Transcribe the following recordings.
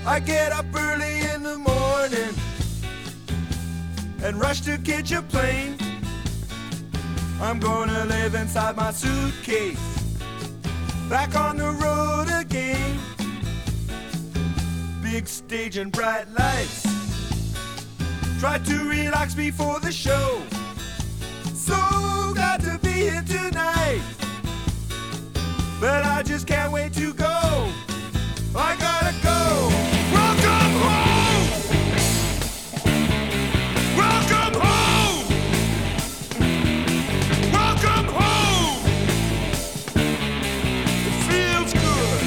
I get up early in the morning and rush to catch a plane. I'm gonna live inside my suitcase, back on the road again. Big stage and bright lights, try to relax before the show. So glad to be here tonight, but I just can't wait to go. I gotta go. Welcome home. Welcome home. Welcome home. It feels good.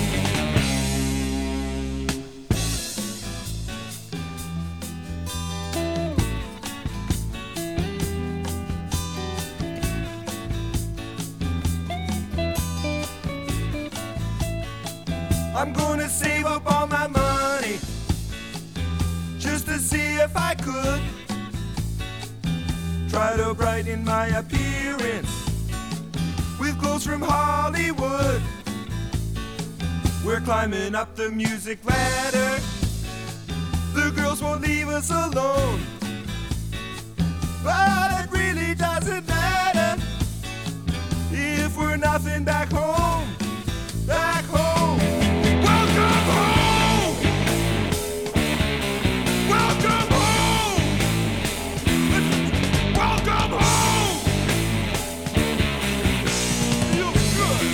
I'm gonna save up all my money just to see if I could try to brighten my appearance with clothes from Hollywood. We're climbing up the music ladder, the girls won't leave us alone, but it really doesn't matter if we're nothing back home. Back home. Welcome home! Welcome home! Welcome home! Feels good.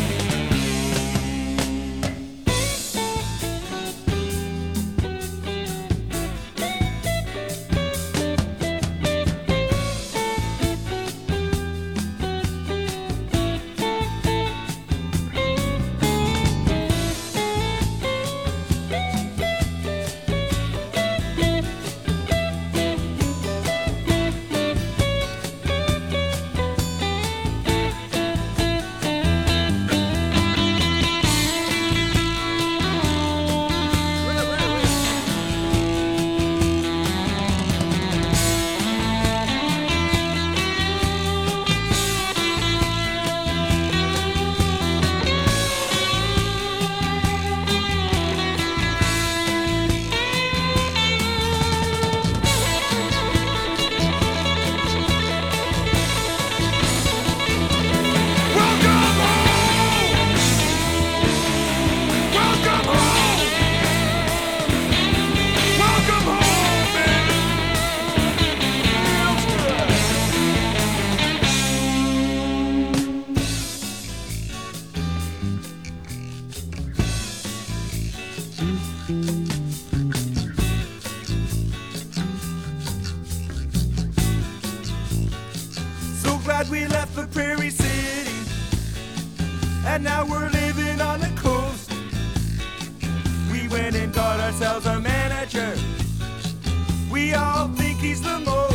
So glad we left the Prairie City, and now we're living on the coast. We went and got ourselves a manager, we all think he's the most.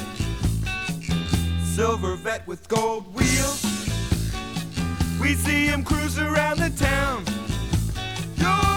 Silver vet with gold wheels, we see him cruise around the town. Yo!